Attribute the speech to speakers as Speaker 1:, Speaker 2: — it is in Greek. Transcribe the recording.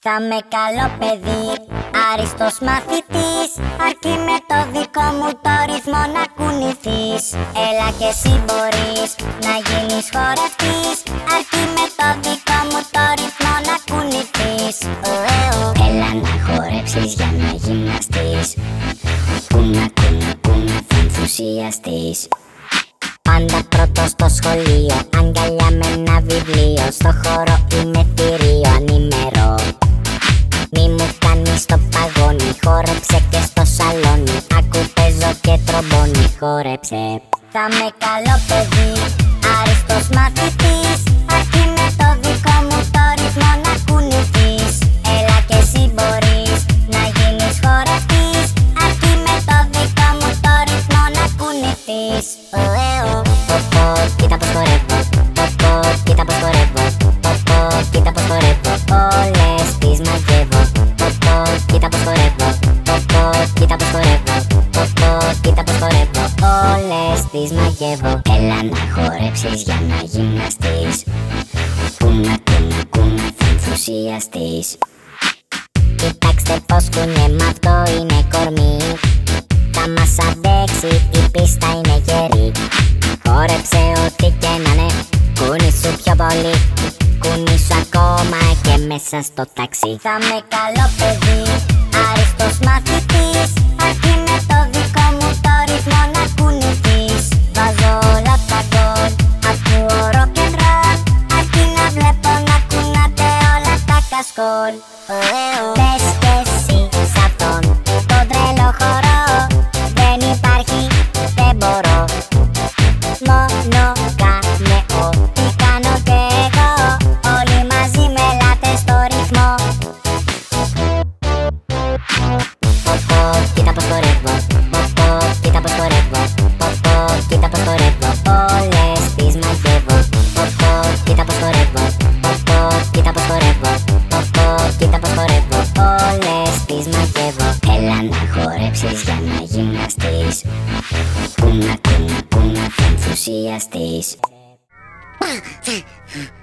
Speaker 1: Θα με καλό παιδί, άριστος μαθητής, αρκεί με το δικό μου το ρυθμό να κουνηθείς. Έλα και εσύ μπορείς να γίνεις χορευτής, αρκεί με το δικό μου το ρυθμό να κουνηθείς. Έλα να χορέψεις για να γυμναστείς, κούνα κούνα κούνα θα ενθουσιαστείς. Πάντα πρώτος στο σχολείο, αγκαλιά με ένα βιβλίο, στο χώρο είμαι θηρίο ανήμερο. Μη μου κάνεις το παγόνι, χόρεψε και στο σαλόνι, άκου παίζω και τρομπόνι, χόρεψε. Θα με καλό παιδί, άριστος μαθητής, αρκεί με το δικό μου το ρυθμό να κουνηθείς. Έλα και εσύ μπορείς να γίνεις χορευτής, αρκεί με το δικό μου το ρυθμό να κουνηθείς. Κοίτα πως χορεύω, κοίτα πως χορεύω, κοίτα πως χορεύω, όλες τις μαγεύω. Κοίτα πως χορεύω, κοίτα πως χορεύω, κοίτα πως χορεύω, όλες τις μαγεύω. Έλα να χορέψεις για να γυμναστείς, κούνα κούνα κούνα θα ενθουσιαστείς. Κοιτάξτε πως κουνιέμαι, αυτό είναι κορμί, θα μας αντέξει, η πίστα είναι γερή. Χόρεψε ό,τι και να είναι, κουνήσου πιο πολύ, κουνήσου ακόμα και μέσα στο ταξί. Θα με καλό παιδί, άριστος μαθητής, αρκεί με το δικό μου το ρυθμό να κουνηθείς. Βάζω όλα τα γκολ, ακούω rock and roll, αρκεί να βλέπω να κουνάτε όλα τα κασκόλ. Πες κι εσύ σ' αυτόν τον τρελό χορό, δεν υπάρχει, δεν μπορώ, μόνο κάνε ό,τι κάνω κι εγώ, όλοι μαζί με ελάτε στο ρυθμό. Κοίτα πως χορεύω, κοίτα πως χορεύω, κοίτα πως χορεύω, όλες τις μαγεύω. Κοίτα πως χορεύω, κοίτα πως χορεύω, κοίτα πως χορεύω, όλες τις μαγεύω. Έλα να χορέψεις για να γυμναστείς, κούνα κούνα κούνα θα ενθουσιαστείς.